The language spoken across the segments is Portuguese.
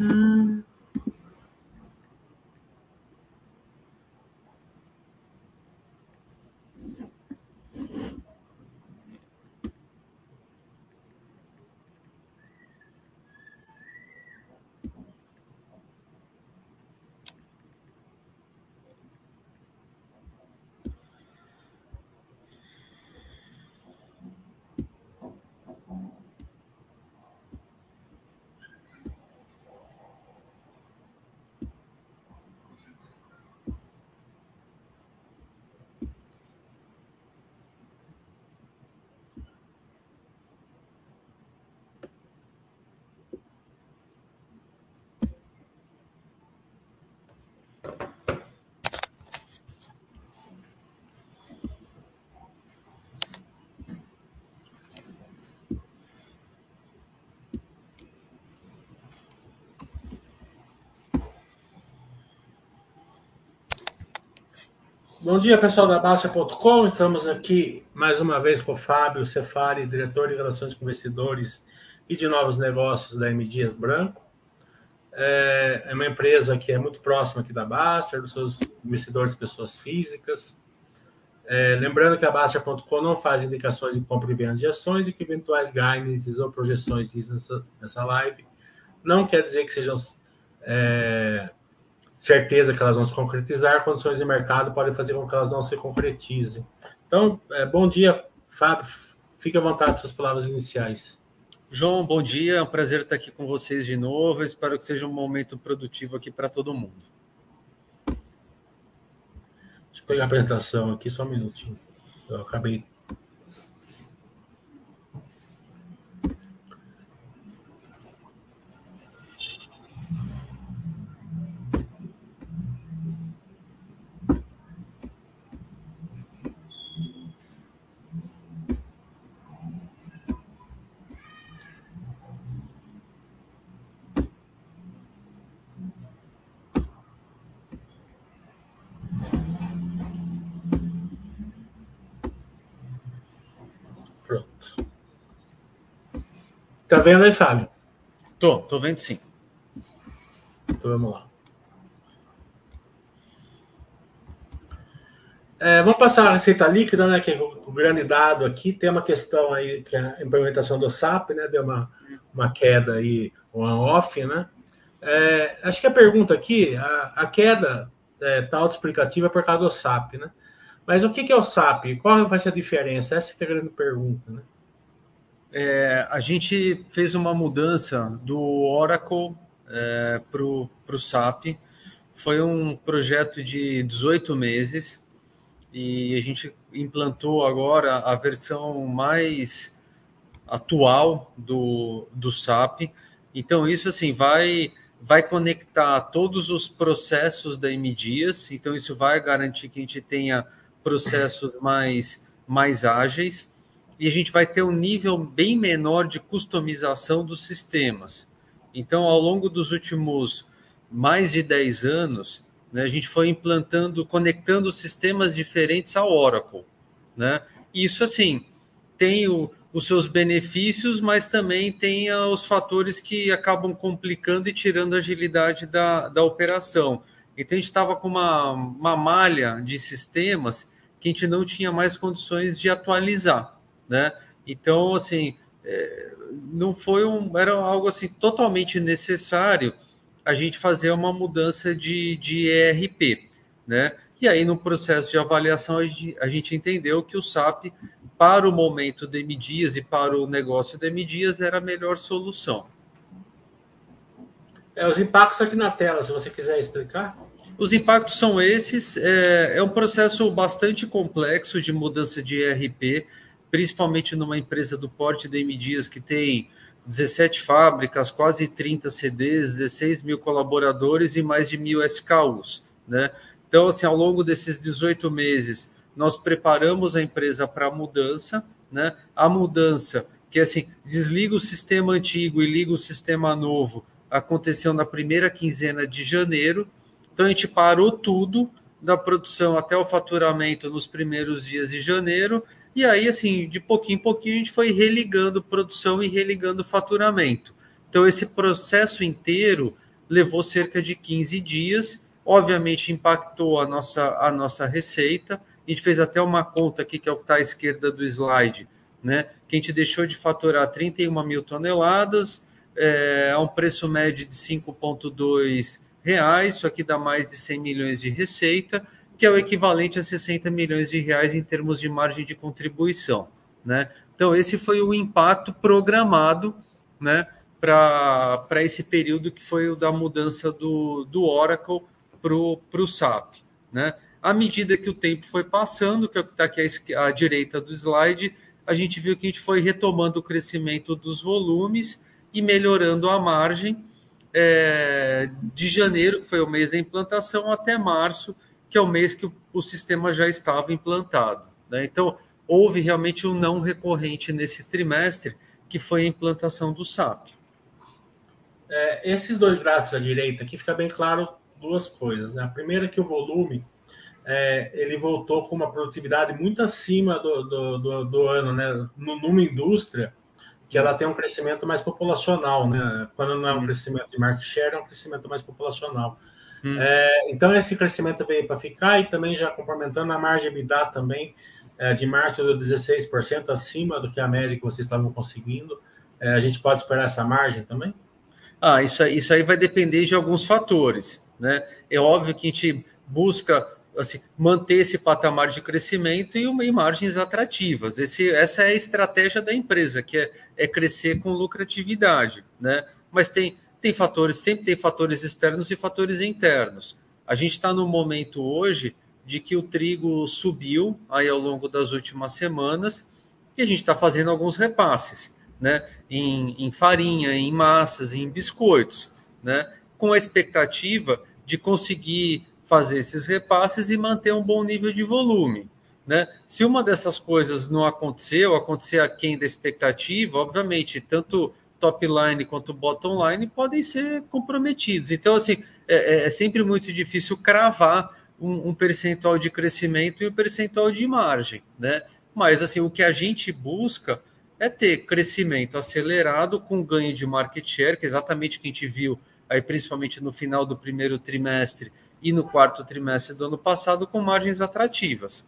Bom dia, pessoal da Baixa.com. Estamos aqui mais uma vez com o Fábio Cefari, diretor de Relações com Investidores e de Novos Negócios da M. Dias Branco. É uma empresa que é muito próxima aqui da Baixa, dos seus investidores pessoas físicas. Lembrando que a Baixa.com não faz indicações de compra e venda de ações e que eventuais guidances ou projeções nessa live não quer dizer que sejam certeza que elas vão se concretizar, condições de mercado podem fazer com que elas não se concretizem. Então, bom dia, Fábio. Fique à vontade com suas palavras iniciais. João, bom dia. É um prazer estar aqui com vocês de novo. Eu espero que seja um momento produtivo aqui para todo mundo. Deixa eu pegar a apresentação aqui, só um minutinho. Eu acabei... Pronto. Tá vendo aí, Fábio? Tô vendo sim. Então vamos lá. Vamos passar a receita líquida, né? Que é o grande dado aqui. Tem uma questão aí que é a implementação do SAP, né? Deu uma queda aí, on-off, né? Acho que a pergunta aqui, a queda está autoexplicativa por causa do SAP, né? Mas o que é o SAP? Qual vai ser a diferença? Essa que é a grande pergunta, né? A gente fez uma mudança do Oracle para o SAP. Foi um projeto de 18 meses e a gente implantou agora a versão mais atual do SAP. Então, isso assim vai conectar todos os processos da M. Dias. Então, isso vai garantir que a gente tenha processos mais ágeis e a gente vai ter um nível bem menor de customização dos sistemas. Então, ao longo dos últimos mais de 10 anos, né, a gente foi implantando, conectando sistemas diferentes ao Oracle, né? Isso, assim, tem os seus benefícios, mas também tem os fatores que acabam complicando e tirando a agilidade da operação. Então, a gente estava com uma malha de sistemas que a gente não tinha mais condições de atualizar, né? Então, assim, não foi era algo assim totalmente necessário a gente fazer uma mudança de ERP, né? E aí, no processo de avaliação, a gente entendeu que o SAP, para o momento da M. Dias e para o negócio da M. Dias, era a melhor solução. Os impactos aqui na tela, se você quiser explicar. Os impactos são esses. É um processo bastante complexo de mudança de ERP, principalmente numa empresa do porte da M. Dias, que tem 17 fábricas, quase 30 CDs, 16 mil colaboradores e mais de 1.000 SKUs, né? Então, assim, ao longo desses 18 meses, nós preparamos a empresa para a mudança, né? A mudança, que assim, desliga o sistema antigo e liga o sistema novo, aconteceu na primeira quinzena de janeiro. Então, a gente parou tudo, da produção até o faturamento nos primeiros dias de janeiro, e aí, assim, de pouquinho em pouquinho, a gente foi religando produção e religando faturamento. Então, esse processo inteiro levou cerca de 15 dias, obviamente impactou a nossa receita. A gente fez até uma conta aqui, que é o que está à esquerda do slide, né? Que a gente deixou de faturar 31 mil toneladas, a um preço médio de R$ 5,2, isso aqui dá mais de 100 milhões de receita, que é o equivalente a 60 milhões de reais em termos de margem de contribuição, né? Então, esse foi o impacto programado, né, para esse período que foi o da mudança do Oracle para o SAP, né? À medida que o tempo foi passando, que é o que está aqui à direita do slide, a gente viu que a gente foi retomando o crescimento dos volumes e melhorando a margem de janeiro, que foi o mês da implantação, até março, que é o mês que o sistema já estava implantado, né? Então, houve realmente um não recorrente nesse trimestre, que foi a implantação do SAP. Esses dois gráficos à direita aqui fica bem claro duas coisas, né? A primeira é que o volume ele voltou com uma produtividade muito acima do ano, né? Numa indústria que ela tem um crescimento mais populacional, né? Quando não é um crescimento de market share, é um crescimento mais populacional. Então, esse crescimento veio para ficar, e também já complementando a margem EBITDA também, de março deu 16%, acima do que a média que vocês estavam conseguindo. A gente pode esperar essa margem também? Isso aí vai depender de alguns fatores, né? É óbvio que a gente busca assim, manter esse patamar de crescimento e margens atrativas. Essa é a estratégia da empresa, que é crescer com lucratividade, né? Mas tem fatores, sempre tem fatores externos e fatores internos. A gente está no momento hoje de que o trigo subiu aí ao longo das últimas semanas e a gente está fazendo alguns repasses, né? Em farinha, em massas, em biscoitos, né? Com a expectativa de conseguir fazer esses repasses e manter um bom nível de volume, né? Se uma dessas coisas não acontecer aquém da expectativa, obviamente, tanto top line quanto bottom line podem ser comprometidos. Então, assim, é sempre muito difícil cravar um percentual de crescimento e um percentual de margem, né? Mas, assim, o que a gente busca é ter crescimento acelerado com ganho de market share, que é exatamente o que a gente viu aí, principalmente no final do primeiro trimestre e no quarto trimestre do ano passado, com margens atrativas.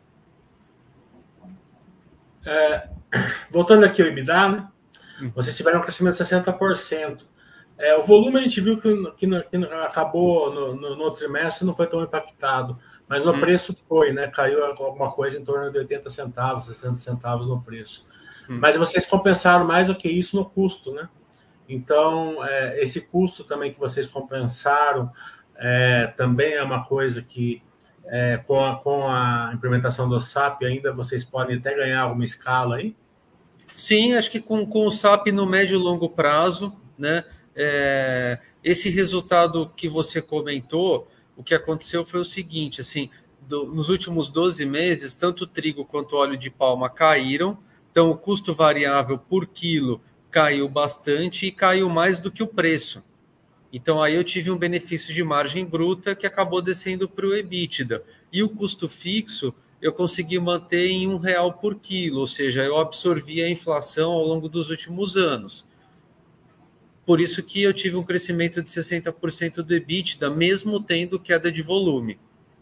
Voltando aqui ao EBITDA, né? Vocês tiveram um crescimento de 60%. O volume a gente viu que acabou no trimestre, não foi tão impactado, mas no preço foi, né? Caiu alguma coisa em torno de 80 centavos, 60 centavos no preço. Mas vocês compensaram mais do que isso no custo, né? Então, esse custo também que vocês compensaram também é uma coisa que, com a implementação do SAP, ainda vocês podem até ganhar alguma escala aí? Sim, acho que com o SAP no médio e longo prazo, né? Esse resultado que você comentou, o que aconteceu foi o seguinte, assim, nos últimos 12 meses, tanto o trigo quanto o óleo de palma caíram, então o custo variável por quilo caiu bastante e caiu mais do que o preço. Então aí eu tive um benefício de margem bruta que acabou descendo para o EBITDA. E o custo fixo eu consegui manter em R$ 1 por quilo, ou seja, eu absorvi a inflação ao longo dos últimos anos. Por isso que eu tive um crescimento de 60% do EBITDA, mesmo tendo queda de volume.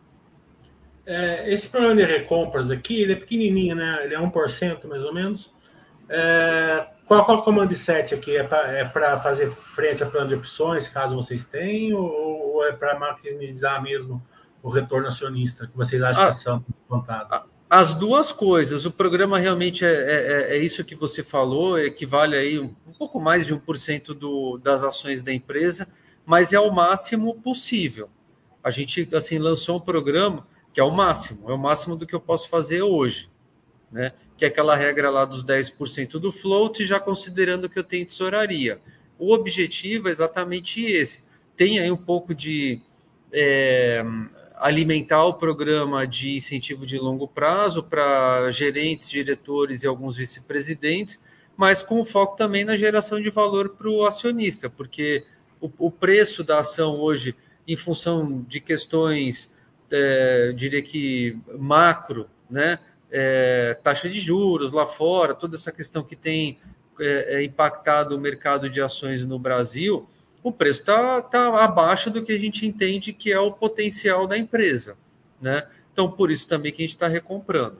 Esse programa de recompras aqui, ele é pequenininho, né? Ele é 1% mais ou menos. Qual é o command set aqui? É para fazer frente a plano de opções, caso vocês tenham, ou é para maximizar mesmo o retorno acionista, que vocês acham que ação contada? As duas coisas. O programa realmente é isso que você falou, equivale aí um pouco mais de 1% das ações da empresa, mas é o máximo possível. A gente assim lançou um programa que é o máximo do que eu posso fazer hoje, né? Que é aquela regra lá dos 10% do float, já considerando que eu tenho tesouraria. O objetivo é exatamente esse. Tem aí um pouco de alimentar o programa de incentivo de longo prazo para gerentes, diretores e alguns vice-presidentes, mas com foco também na geração de valor para o acionista, porque o preço da ação hoje, em função de questões, diria que macro, né? Taxa de juros lá fora, toda essa questão que tem impactado o mercado de ações no Brasil, o preço está abaixo do que a gente entende que é o potencial da empresa, né? Então, por isso também que a gente está recomprando.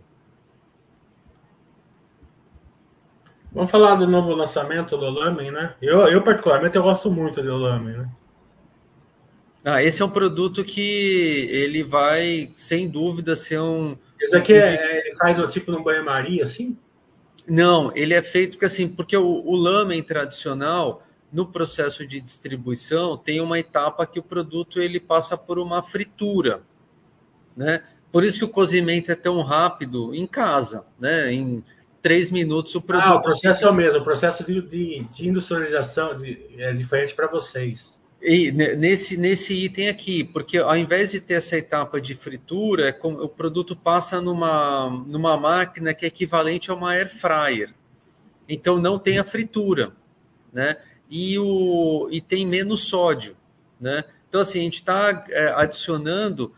Vamos falar do novo lançamento do Lamen, né? Eu particularmente, eu gosto muito do Lamen, né? Esse é um produto que ele vai, sem dúvida, ser Esse aqui ele faz o tipo no banho-maria, assim? Não, ele é feito porque o lamen tradicional, no processo de distribuição, tem uma etapa que o produto ele passa por uma fritura, né? Por isso que o cozimento é tão rápido em casa, né? Em 3 minutos o Ah, o produto processo é o mesmo, o processo de industrialização é diferente para vocês. E nesse item aqui, porque ao invés de ter essa etapa de fritura, o produto passa numa máquina que é equivalente a uma air fryer. Então não tem a fritura, né? E tem menos sódio, né? Então assim, a gente está adicionando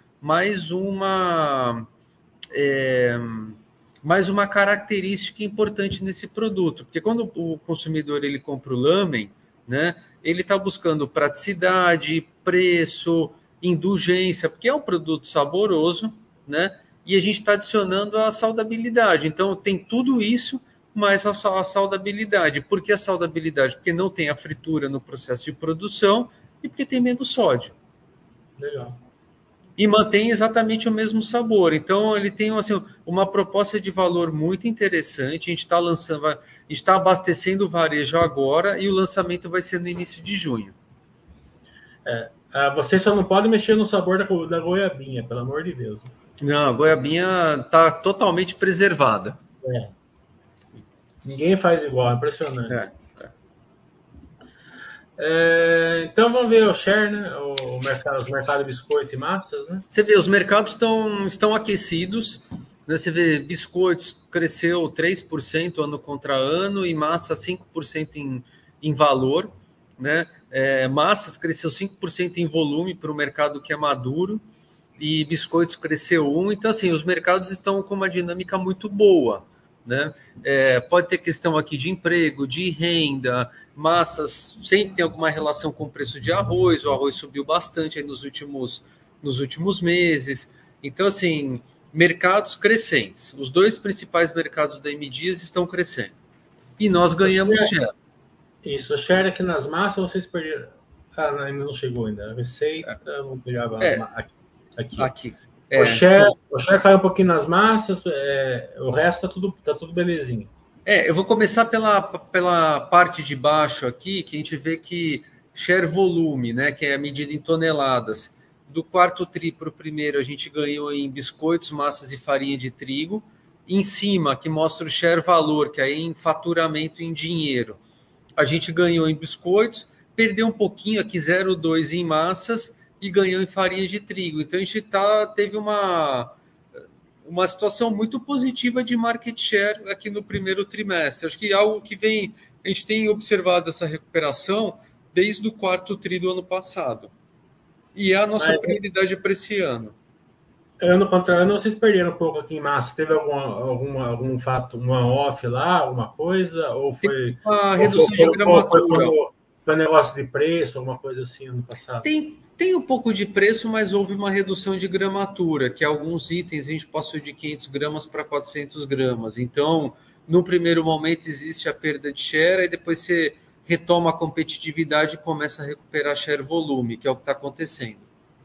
é, mais uma característica importante nesse produto, porque quando o consumidor ele compra o lamen, né, ele está buscando praticidade, preço, indulgência, porque é um produto saboroso, né? E a gente está adicionando a saudabilidade. Então tem tudo isso mais a saudabilidade. Por que a saudabilidade? Porque não tem a fritura no processo de produção e porque tem menos sódio. Legal. E mantém exatamente o mesmo sabor. Então, ele tem assim, uma proposta de valor muito interessante. A gente está lançando, a gente está abastecendo o varejo agora e o lançamento vai ser no início de junho. Vocês só não podem mexer no sabor da goiabinha, pelo amor de Deus. Não, a goiabinha está totalmente preservada. É. Ninguém faz igual, impressionante. É. Então vamos ver o share, né? Os mercados de biscoito e massas, né? Você vê, os mercados estão aquecidos. Né? Você vê, biscoitos cresceu 3% ano contra ano e massa 5% em valor. Né? Massas cresceu 5% em volume para o mercado que é maduro e biscoitos cresceu 1%. Então, assim, os mercados estão com uma dinâmica muito boa. Né? Pode ter questão aqui de emprego, de renda, massas sempre tem alguma relação com o preço de arroz, o arroz subiu bastante aí nos últimos meses. Então, assim, mercados crescentes. Os dois principais mercados da M Dias estão crescendo. E nós ganhamos share. Isso, o share aqui nas massas, vocês perderam. Ainda não chegou ainda. A receita, vamos pegar aqui. O share caiu um pouquinho nas massas, o resto tá tudo belezinho. Eu vou começar pela parte de baixo aqui, que a gente vê que share volume, né, que é a medida em toneladas. Do quarto tri para o primeiro, a gente ganhou em biscoitos, massas e farinha de trigo. Em cima, que mostra o share valor, que é em faturamento em dinheiro. A gente ganhou em biscoitos, perdeu um pouquinho aqui, 0,2 em massas e ganhou em farinha de trigo. Então, a gente teve uma situação muito positiva de market share aqui no primeiro trimestre. Acho que é algo que a gente tem observado essa recuperação desde o quarto tri do ano passado. E é a nossa prioridade para esse ano. Ano contra ano, vocês perderam um pouco aqui em massa. Teve algum fato, um on-off lá, alguma coisa? Ou foi uma redução de gramatura? Foi negócio de preço, alguma coisa assim ano passado? Tem um pouco de preço, mas houve uma redução de gramatura, que alguns itens a gente passou de 500 gramas para 400 gramas. Então, no primeiro momento existe a perda de share, e depois você retoma a competitividade e começa a recuperar share volume, que é o que está acontecendo.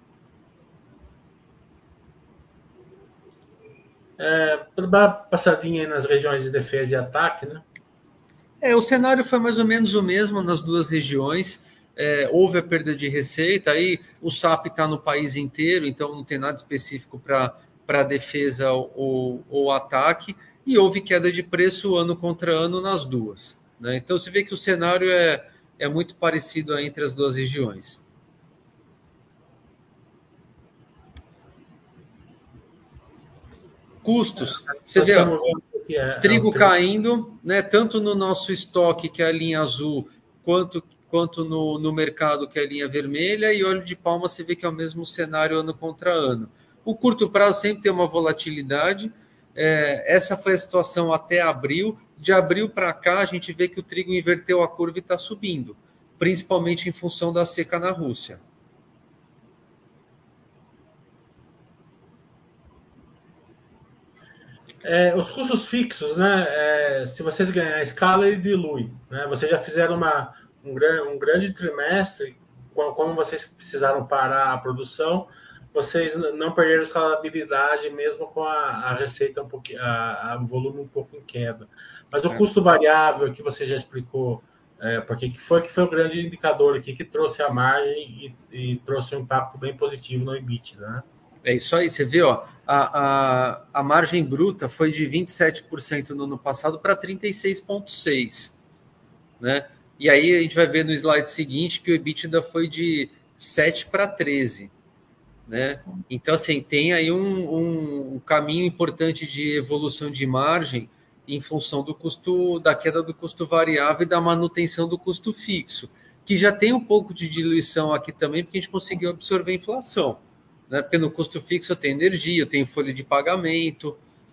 Passadinha aí nas regiões de defesa e ataque, né? O cenário foi mais ou menos o mesmo nas duas regiões. Houve a perda de receita, aí o SAP está no país inteiro, então não tem nada específico para defesa ou ataque, e houve queda de preço ano contra ano nas duas. Né? Então você vê que o cenário é muito parecido entre as duas regiões. Custos, você vê, trigo caindo, né, tanto no nosso estoque, que é a linha azul, quanto no mercado, que é a linha vermelha, e óleo de palma você vê que é o mesmo cenário ano contra ano. O curto prazo sempre tem uma volatilidade, essa foi a situação até abril. De abril para cá, a gente vê que o trigo inverteu a curva e está subindo. principalmente em função da seca na Rússia. Os custos fixos, né? Se vocês ganharem a escala, ele dilui, né? Vocês já fizeram um grande trimestre, como vocês precisaram parar a produção, vocês não perderam escalabilidade mesmo com a receita um pouquinho, o volume um pouco em queda. Mas o custo variável que você já explicou, porque que foi o grande indicador aqui que trouxe a margem e trouxe um impacto bem positivo no EBITDA, né? É isso aí, você vê, ó, a margem bruta foi de 27% no ano passado para 36,6%, né? E aí a gente vai ver no slide seguinte que o EBITDA foi de 7 para 13, né? Então, assim, tem aí um caminho importante de evolução de margem em função do custo, da queda do custo variável e da manutenção do custo fixo, que já tem um pouco de diluição aqui também, porque a gente conseguiu absorver a inflação, né? Porque no custo fixo eu tenho energia, eu tenho folha de pagamento,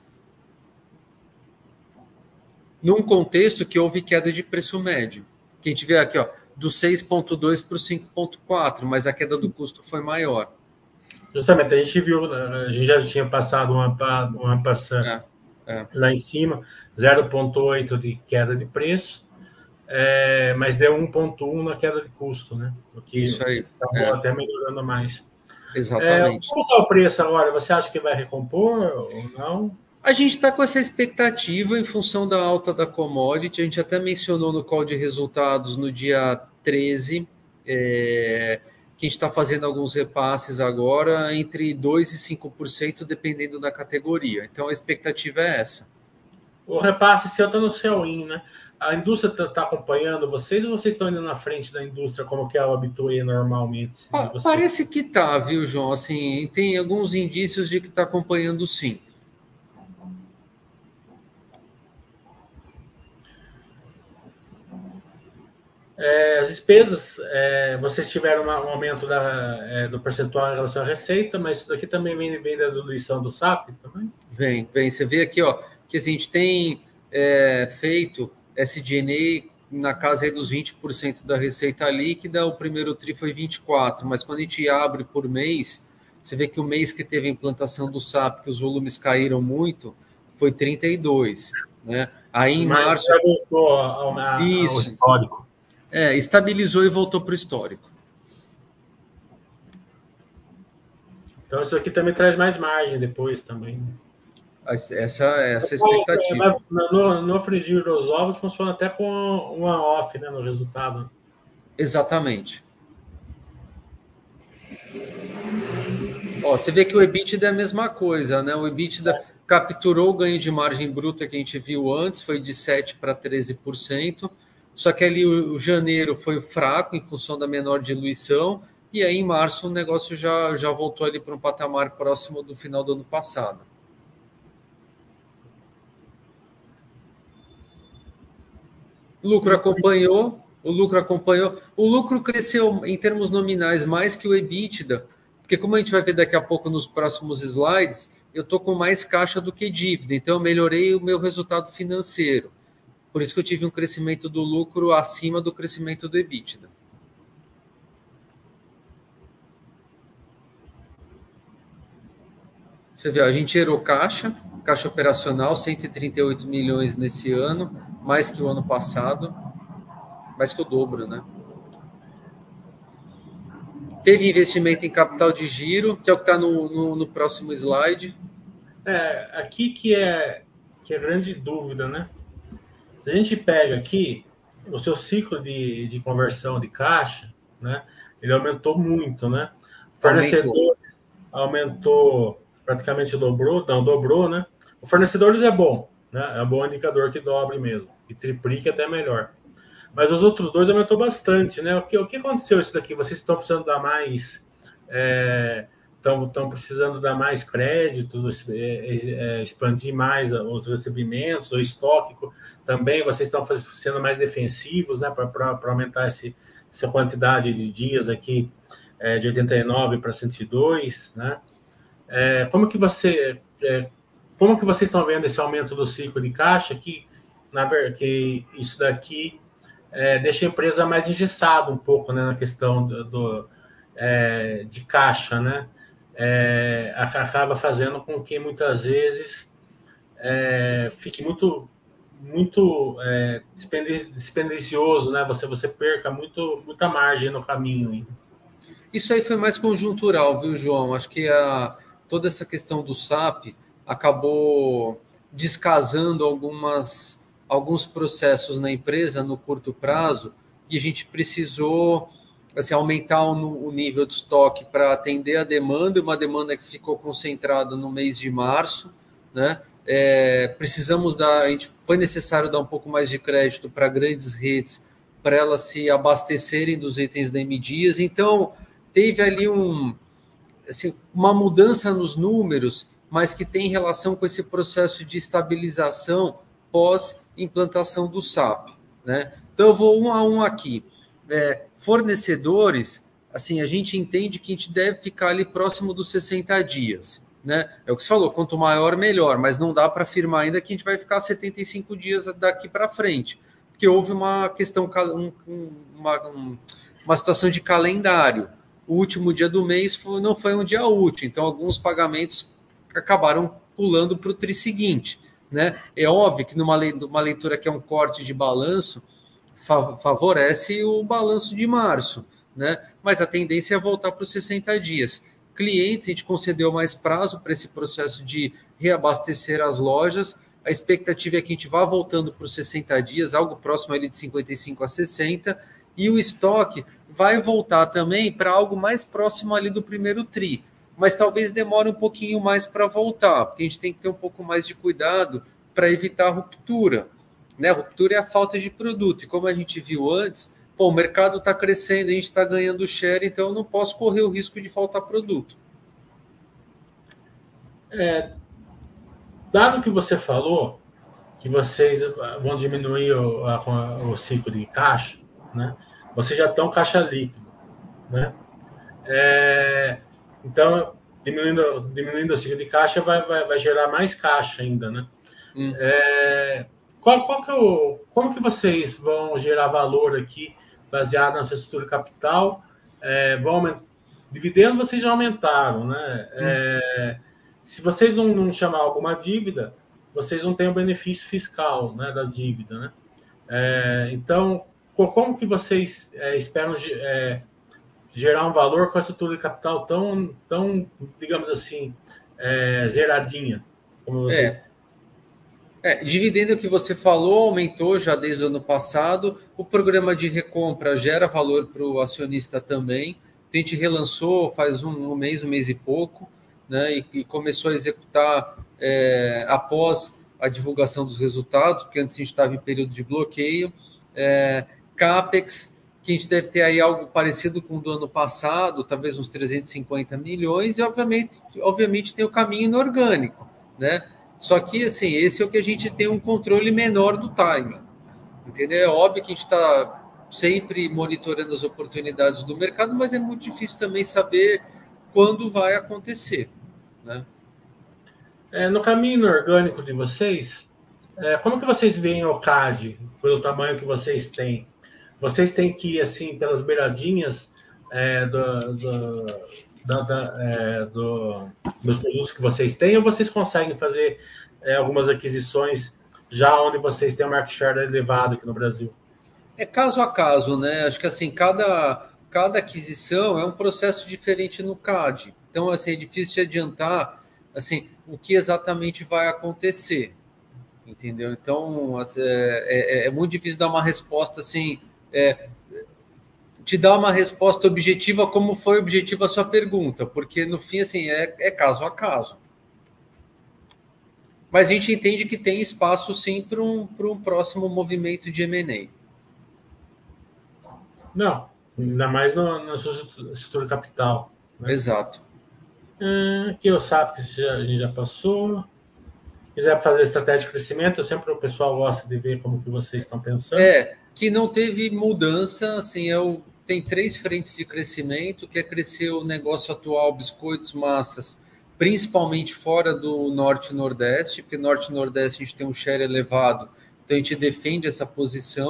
num contexto que houve queda de preço médio. Que a gente vê aqui, ó, do 6,2 para o 5,4, mas a queda do custo foi maior. Justamente, a gente viu, a gente já tinha passado uma passando lá em cima, 0,8 de queda de preço, mas deu 1,1 na queda de custo, né? O que isso aí. acabou até melhorando mais. Exatamente. Como está o preço agora? Você acha que vai recompor ou não? A gente está com essa expectativa em função da alta da commodity. A gente até mencionou no call de resultados no dia 13, que a gente está fazendo alguns repasses agora entre 2% e 5%, dependendo da categoria. Então a expectativa é essa. O repasse seu está no sell-in, né? A indústria está acompanhando vocês ou vocês estão indo na frente da indústria como que é o habitué normalmente? Parece que está, viu, João? Assim, tem alguns indícios de que está acompanhando sim. As despesas, vocês tiveram um aumento do percentual em relação à receita, mas isso daqui também vem da diluição do SAP também? Vem. Você vê aqui, ó, que a gente tem feito SG&A na casa aí dos 20% da receita líquida, o primeiro TRI foi 24%, mas quando a gente abre por mês, você vê que o mês que teve a implantação do SAP, que os volumes caíram muito, foi 32%, né? Aí em março... já voltou ao histórico. Estabilizou e voltou para o histórico. Então isso aqui também traz mais margem depois também. Essa é a expectativa. No frigir dos ovos funciona até com uma off, né, no resultado. Exatamente. Ó, você vê que o EBITDA é a mesma coisa, né? O EBITDA capturou o ganho de margem bruta que a gente viu antes, foi de 7% para 13%, só que ali o janeiro foi fraco em função da menor diluição, e aí em março o negócio já voltou ali para um patamar próximo do final do ano passado. O lucro acompanhou. O lucro cresceu em termos nominais mais que o EBITDA, porque como a gente vai ver daqui a pouco nos próximos slides, eu estou com mais caixa do que dívida, então eu melhorei o meu resultado financeiro. Por isso que eu tive um crescimento do lucro acima do crescimento do EBITDA. Você vê, a gente gerou caixa operacional, 138 milhões nesse ano, mais que o ano passado, mais que o dobro, né? Teve investimento em capital de giro, que é o que está no próximo slide. Aqui que é grande dúvida, né? Se a gente pega aqui o seu ciclo de conversão de caixa, né? Ele aumentou muito, né? Fornecedores aumentou, praticamente dobrou, né? O fornecedores é bom, né? É um bom indicador que dobre mesmo, que triplique até melhor. Mas os outros dois aumentou bastante, né? O que aconteceu isso daqui? Vocês estão precisando dar mais... Estão precisando dar mais crédito, expandir mais os recebimentos, o estoque também, vocês estão sendo mais defensivos, né, para aumentar essa quantidade de dias aqui de 89 para 102, né? Como que vocês estão vendo esse aumento do ciclo de caixa que isso daqui deixa a empresa mais engessada um pouco, né, na questão de caixa, né? Acaba fazendo com que muitas vezes fique muito dispendicioso, né? Você perca muita margem no caminho. Hein? Isso aí foi mais conjuntural, viu, João? Acho que toda essa questão do SAP acabou descasando alguns processos na empresa no curto prazo e a gente precisou assim, aumentar o nível de estoque para atender a demanda, uma demanda que ficou concentrada no mês de março, né? Foi necessário dar um pouco mais de crédito para grandes redes para elas se abastecerem dos itens da M Dias. Então, teve ali assim, uma mudança nos números, mas que tem relação com esse processo de estabilização pós-implantação do SAP. Né? Então, eu vou um a um aqui. Fornecedores, assim, a gente entende que a gente deve ficar ali próximo dos 60 dias. Né? É o que você falou, quanto maior, melhor, mas não dá para afirmar ainda que a gente vai ficar 75 dias daqui para frente, porque houve uma questão, uma situação de calendário. O último dia do mês não foi um dia útil, então alguns pagamentos acabaram pulando para o tri seguinte. Né? É óbvio que numa leitura que é um corte de balanço, favorece o balanço de março, né? Mas a tendência é voltar para os 60 dias. Clientes, a gente concedeu mais prazo para esse processo de reabastecer as lojas. A expectativa é que a gente vá voltando para os 60 dias, algo próximo ali de 55 a 60, e o estoque vai voltar também para algo mais próximo ali do primeiro tri, mas talvez demore um pouquinho mais para voltar, porque a gente tem que ter um pouco mais de cuidado para evitar a ruptura. Né? A ruptura é a falta de produto, e como a gente viu antes, o mercado está crescendo, a gente está ganhando share, então eu não posso correr o risco de faltar produto. Dado que você falou que vocês vão diminuir o ciclo de caixa, né? Vocês já estão caixa líquido, né? Então, diminuindo o ciclo de caixa vai gerar mais caixa ainda, né? Como que vocês vão gerar valor aqui baseado nessa estrutura capital? Dividendos vocês já aumentaram, né? Se vocês não chamar alguma dívida, vocês não têm o benefício fiscal, né, da dívida, né? Então, como que vocês esperam gerar um valor com a estrutura de capital tão digamos assim, zeradinha, como vocês... Dividendo que você falou, aumentou já desde o ano passado. O programa de recompra gera valor para o acionista também. A gente relançou faz um mês e pouco, né, e começou a executar após a divulgação dos resultados, porque antes a gente estava em período de bloqueio. CAPEX, que a gente deve ter aí algo parecido com o do ano passado, talvez uns 350 milhões, e obviamente tem o caminho inorgânico, né? Só que, assim, esse é o que a gente tem um controle menor do timing, entendeu? É óbvio que a gente está sempre monitorando as oportunidades do mercado, mas é muito difícil também saber quando vai acontecer, né? No caminho inorgânico de vocês, como que vocês veem o CAD, pelo tamanho que vocês têm? Vocês têm que ir, assim, pelas beiradinhas dos produtos que vocês têm, ou vocês conseguem fazer algumas aquisições já onde vocês têm um market share elevado aqui no Brasil? É caso a caso, né? Acho que assim, cada aquisição é um processo diferente no CAD. Então, assim, é difícil de adiantar assim, o que exatamente vai acontecer. Entendeu? Então, é muito difícil dar uma resposta assim, te dar uma resposta objetiva como foi objetiva a sua pergunta, porque no fim, assim, é caso a caso. Mas a gente entende que tem espaço, sim, para um próximo movimento de M&A. Não, ainda mais na sua estrutura capital. Né? Exato. Aqui eu sabe que a gente já passou. Quiser fazer estratégia de crescimento, sempre o pessoal gosta de ver como que vocês estão pensando. Que não teve mudança, assim, tem 3 frentes de crescimento, que é crescer o negócio atual, biscoitos, massas, principalmente fora do Norte e Nordeste, porque Norte e Nordeste a gente tem um share elevado, então a gente defende essa posição,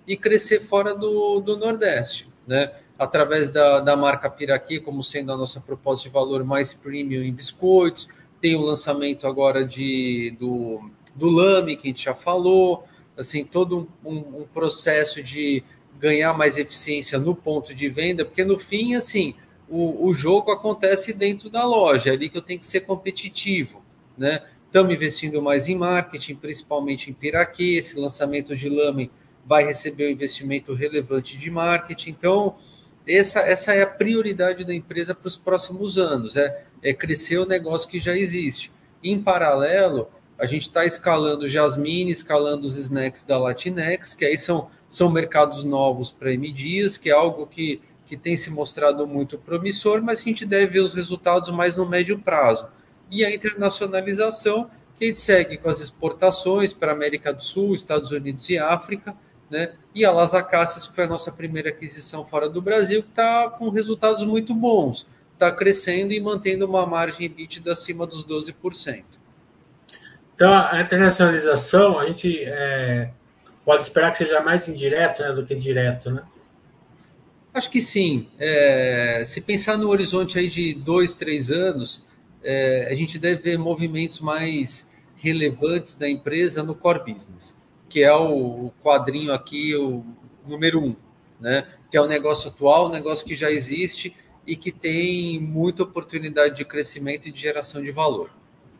e crescer fora do Nordeste, né? Através da marca Piraquê, como sendo a nossa proposta de valor mais premium em biscoitos, tem o lançamento agora do Lame, que a gente já falou, assim, todo um processo de ganhar mais eficiência no ponto de venda, porque no fim, assim, o jogo acontece dentro da loja, é ali que eu tenho que ser competitivo, né? Estamos investindo mais em marketing, principalmente em Piraquê, esse lançamento de Lame vai receber um investimento relevante de marketing, então essa é a prioridade da empresa para os próximos anos, é crescer o negócio que já existe. Em paralelo, a gente está escalando Jasmine, escalando os snacks da Latinex, que aí são mercados novos para M Dias, que é algo que tem se mostrado muito promissor, mas que a gente deve ver os resultados mais no médio prazo. E a internacionalização, que a gente segue com as exportações para a América do Sul, Estados Unidos e África, né? E a Las Acacias, que foi a nossa primeira aquisição fora do Brasil, que está com resultados muito bons, está crescendo e mantendo uma margem EBITDA acima dos 12%. Então, a internacionalização, a gente pode esperar que seja mais indireto, né, do que direto, né? Acho que sim. Se pensar no horizonte aí de 2, 3 anos, a gente deve ver movimentos mais relevantes da empresa no core business, que é o quadrinho aqui, o número um, né? Que é o negócio atual, o negócio que já existe e que tem muita oportunidade de crescimento e de geração de valor.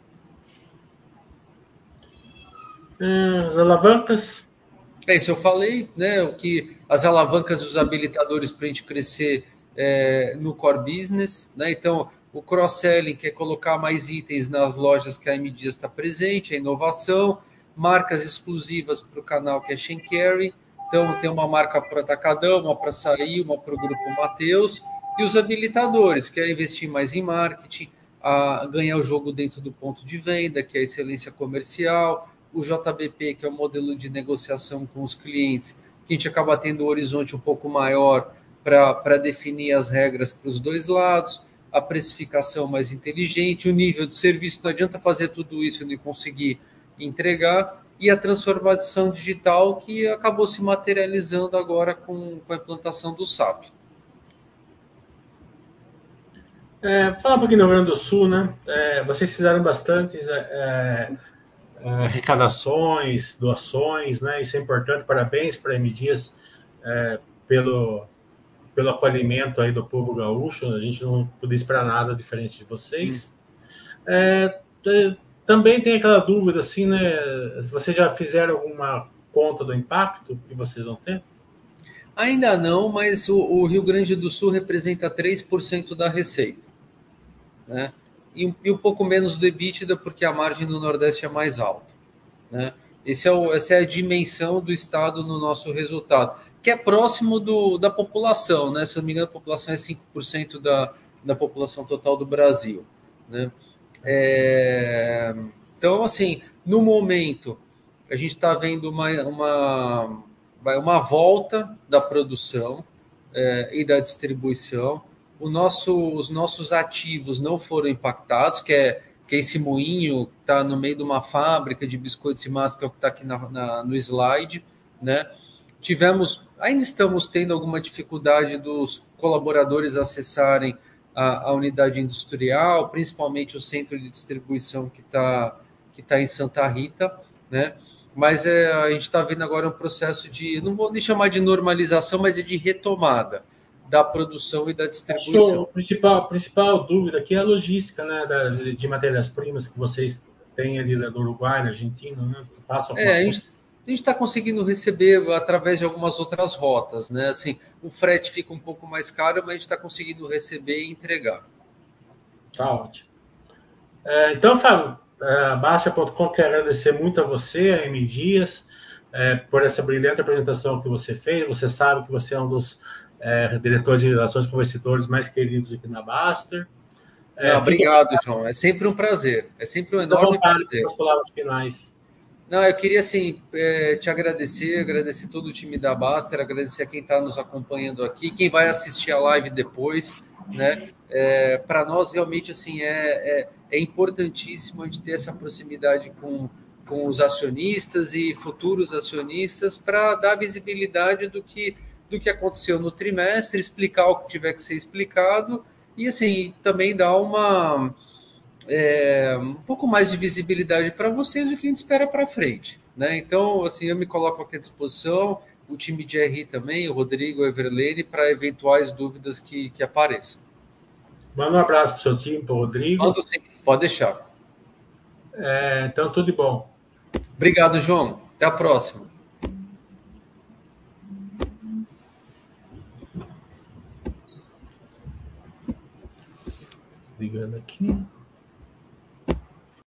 As alavancas. É isso, eu falei, né? O que as alavancas dos habilitadores para a gente crescer no core business, né? Então, o cross-selling, que é colocar mais itens nas lojas que a M Dias está presente, a inovação, marcas exclusivas para o canal que é Shen Carry. Então, tem uma marca para Atacadão, uma para Açaí, uma para o Grupo Mateus, e os habilitadores, que é investir mais em marketing, a ganhar o jogo dentro do ponto de venda, que é a excelência comercial, o JBP, que é o modelo de negociação com os clientes, que a gente acaba tendo um horizonte um pouco maior para definir as regras para os dois lados, a precificação mais inteligente, o nível de serviço, não adianta fazer tudo isso e não conseguir entregar, e a transformação digital que acabou se materializando agora com a implantação do SAP. Fala um pouquinho do Rio Grande do Sul, né? Vocês fizeram bastantes arrecadações, doações, né? Isso é importante. Parabéns para a M Dias pelo, pelo acolhimento aí do povo gaúcho. A gente não podia esperar nada diferente de vocês. Também tem aquela dúvida, assim, né? Vocês já fizeram alguma conta do impacto que vocês vão ter? Ainda não, mas o Rio Grande do Sul representa 3% da receita, né? E um pouco menos do EBITDA, porque a margem no Nordeste é mais alta, né? Essa é a dimensão do Estado no nosso resultado, que é próximo da população, né? Se não me engano, a população é 5% da população total do Brasil, né? Então, assim, no momento, a gente está vendo uma volta da produção e da distribuição. Os nossos ativos não foram impactados, que é esse moinho que está no meio de uma fábrica de biscoitos e massa, que é o que está aqui no slide, né? Ainda estamos tendo alguma dificuldade dos colaboradores acessarem a unidade industrial, principalmente o centro de distribuição que tá em Santa Rita, né? Mas a gente está vendo agora um processo de, não vou nem chamar de normalização, mas de retomada da produção e da Acho que a distribuição. principal dúvida aqui é a logística, né, de matérias-primas que vocês têm ali do Uruguai, na Argentina, né? Passa alguma A coisa? gente está conseguindo receber através de algumas outras rotas, né? Assim, o frete fica um pouco mais caro, mas a gente está conseguindo receber e entregar. Tá ótimo. Então, Fábio, a Bastia.com quer agradecer muito a você, a M Dias, por essa brilhante apresentação que você fez. Você sabe que você é um dos diretores de relações com investidores mais queridos aqui na Baster. Não, Fique obrigado, João. É sempre um prazer. É sempre um à enorme vontade prazer. com as palavras finais. Não, eu queria assim te agradecer todo o time da Baster, agradecer a quem está nos acompanhando aqui, quem vai assistir a live depois, né? Para nós realmente assim é importantíssimo a gente ter essa proximidade com os acionistas e futuros acionistas para dar visibilidade do que aconteceu no trimestre, explicar o que tiver que ser explicado e assim também dar um pouco mais de visibilidade para vocês do que a gente espera para frente, né? Então, assim, eu me coloco aqui à disposição, o time de RI também, o Rodrigo, o Everlene, para eventuais dúvidas que apareçam. Manda um abraço para o seu time, para o Rodrigo. Mando sim, pode deixar. Então, tudo de bom. Obrigado, João. Até a próxima. Ligando aqui.